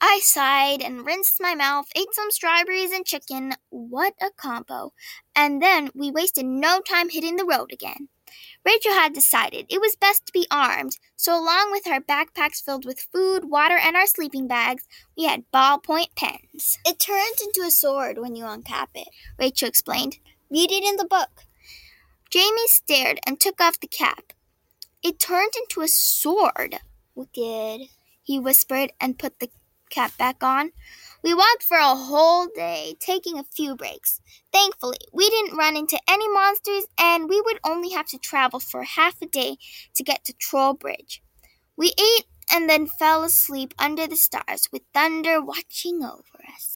I sighed and rinsed my mouth, ate some strawberries and chicken. What a combo. And then we wasted no time hitting the road again. Rachel had decided it was best to be armed, so along with our backpacks filled with food, water, and our sleeping bags, we had ballpoint pens. It turns into a sword when you uncap it, Rachel explained. Read it in the book. Jamie stared and took off the cap. It turned into a sword. Wicked, he whispered and put the cap back on. We walked for a whole day, taking a few breaks. Thankfully, we didn't run into any monsters, and we would only have to travel for half a day to get to Troll Bridge. We ate and then fell asleep under the stars with thunder watching over us.